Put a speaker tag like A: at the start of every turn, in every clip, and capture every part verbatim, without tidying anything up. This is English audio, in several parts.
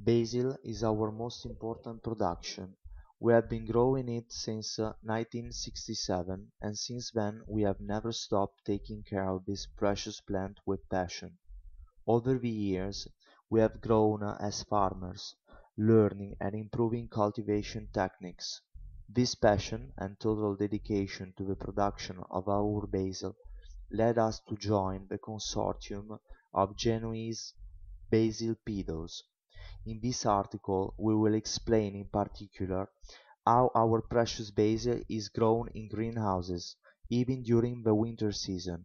A: Basil is our most important production. We have been growing it since uh, nineteen sixty-seven, and since then we have never stopped taking care of this precious plant with passion. Over the years, we have grown uh, as farmers, learning and improving cultivation techniques. This passion and total dedication to the production of our basil led us to join the consortium of Genoese basil pedos. In this article, we will explain in particular how our precious basil is grown in greenhouses, even during the winter season.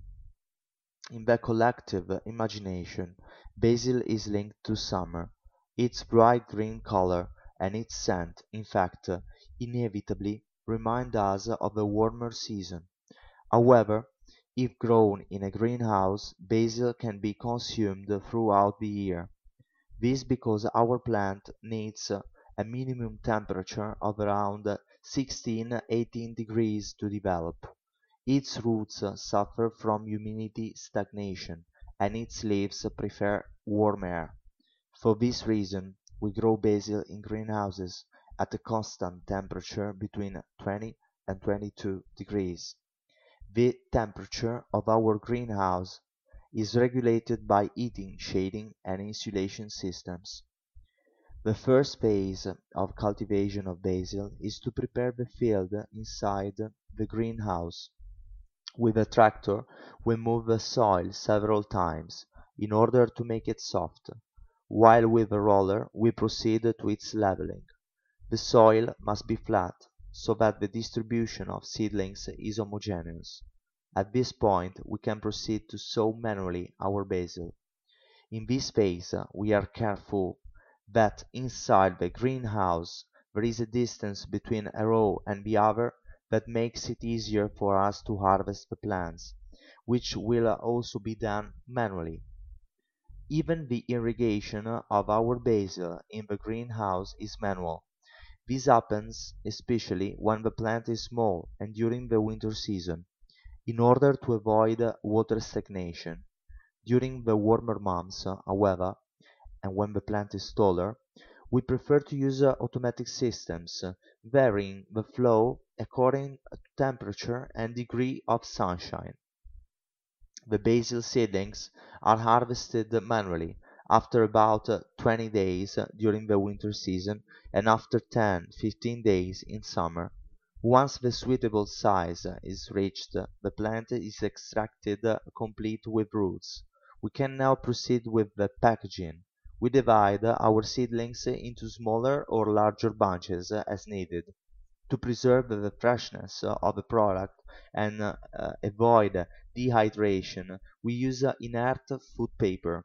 A: In the collective imagination, basil is linked to summer. Its bright green color and its scent, in fact, inevitably remind us of the warmer season. However, if grown in a greenhouse, basil can be consumed throughout the year. This because our plant needs a minimum temperature of around sixteen to eighteen degrees to develop. Its roots suffer from humidity stagnation, and its leaves prefer warm air. For this reason, we grow basil in greenhouses at a constant temperature between twenty and twenty-two degrees. The temperature of our greenhouse is regulated by heating, shading, and insulation systems. The first phase of cultivation of basil is to prepare the field inside the greenhouse. With a tractor we move the soil several times, in order to make it soft, while with a roller we proceed to its leveling. The soil must be flat, so that the distribution of seedlings is homogeneous. At this point we can proceed to sow manually our basil. In this phase we are careful that inside the greenhouse there is a distance between a row and the other that makes it easier for us to harvest the plants, which will also be done manually. Even the irrigation of our basil in the greenhouse is manual. This happens especially when the plant is small and during the winter season, in order to avoid water stagnation. During the warmer months, however, and when the plant is taller, we prefer to use uh, automatic systems, uh, varying the flow according to temperature and degree of sunshine. The basil seedlings are harvested manually after about uh, twenty days uh, during the winter season, and after ten to fifteen days in summer. Once the suitable size uh, is reached, uh, the plant is extracted uh, complete with roots. We can now proceed with the packaging. We divide uh, our seedlings into smaller or larger bunches uh, as needed. To preserve the freshness uh, of the product and uh, uh, avoid dehydration, we use uh, inert food paper.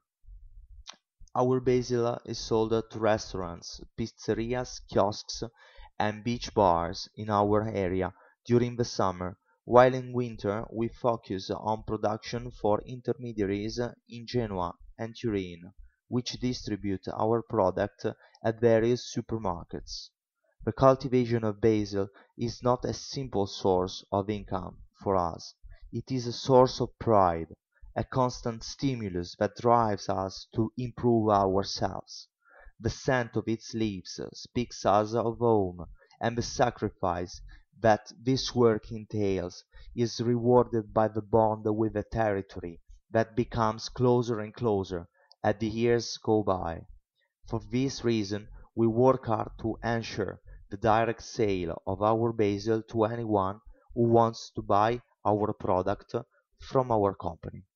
A: Our basil is sold to restaurants, pizzerias, kiosks, and beach bars in our area during the summer, while in winter we focus on production for intermediaries in Genoa and Turin, which distribute our product at various supermarkets. The cultivation of basil is not a simple source of income for us. It is a source of pride, a constant stimulus that drives us to improve ourselves. The scent of its leaves speaks us of home, and the sacrifice that this work entails is rewarded by the bond with the territory that becomes closer and closer as the years go by. For this reason we work hard to ensure the direct sale of our basil to anyone who wants to buy our product from our company.